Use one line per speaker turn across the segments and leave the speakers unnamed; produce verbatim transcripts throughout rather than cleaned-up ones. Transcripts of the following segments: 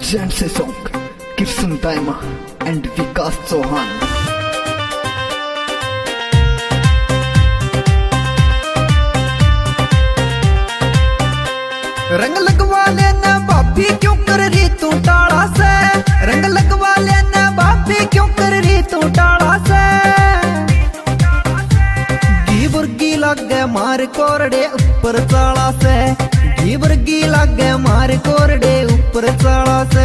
presents a song Kirsan Daima and Vikas Chauhan.
रंग लगवा लेना भाभी क्यों कर रही तू टाड़ा से, रंग लगवा लेना भाभी क्यों कर रही तू टाड़ा से। घी वर्गी लागे मार कोरडे ऊपर चाला से, घी वर्गी लागे मार कोरडे ऊपर चाला से।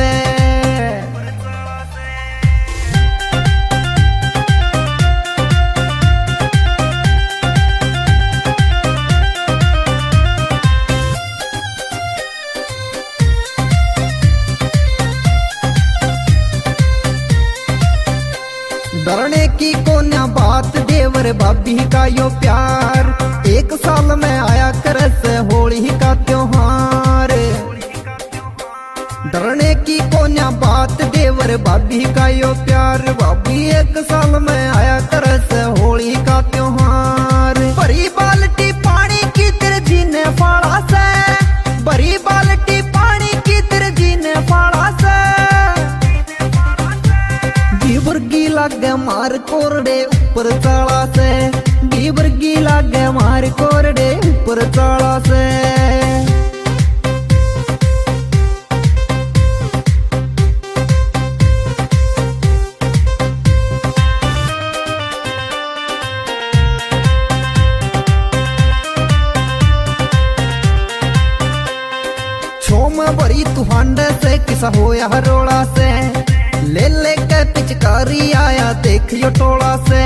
डरने की कोन्या बात देवर भाभी का यो प्यार, एक साल में आया कर से होली का त्योहार। डरने की कोन्या बात देवर भाभी का यो प्यार, भाभी एक साल में आया कर से होली का त्योहार। भरी बाल्टी पानी की तेरे जी ने फाड़ा से, भरी बाल्टी पानी की तेरे जी ने फाड़ा से। घी वर्गी लागे मार कोरडे ऊपर चाला से, घी वर्गी लागे मार कोरडे ऊपर चाला से। छोम भरी तू हांडे से किसा होया रोड़ा से, ले ले के पिचकारी आया देख यो टोला से।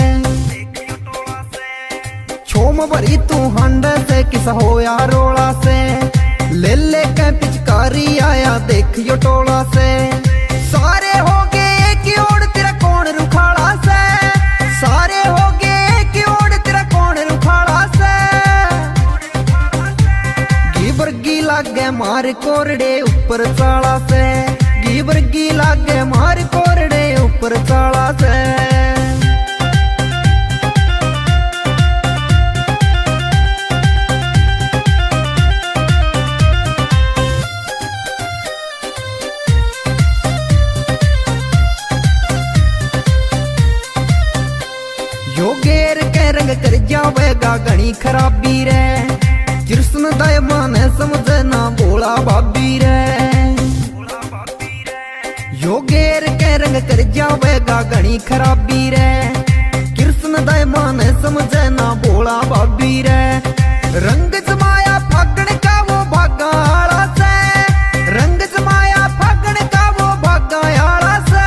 छोम भरी तू हांडे से किसा होया रोड़ा से, ले ले के पिचकारी आया देख यो टोला से। सारे हो गए एक ओर तेरा कौन रुखाड़ा से, सारे हो गए एक ओर तेरा कौन रुखाड़ा से। घी वर्गी लागे मार कोरडे ऊपर चाला से, घी वर्गी लागे मार कोरडे ऊपर चाला से। यो गेर के रंग कर जावेगा घनी खराबी रे, कृष्ण दायमा ने समझे ना बोला भाभी रे। यो गेर के रंग कर जावेगा घनी खराबी रे, कृष्ण दायमा ने समझे ना बोला भाभी रे। रंग जमाया फागण का वो भागा आला से, रंग जमाया फागण का वो भागा आला से।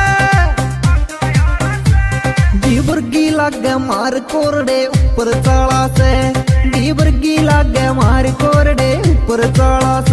घी वर्गी लागे मार कोरडे ऊपर चाला से, घी वर्गी लागे मार कोरडे ऊपर चाला से।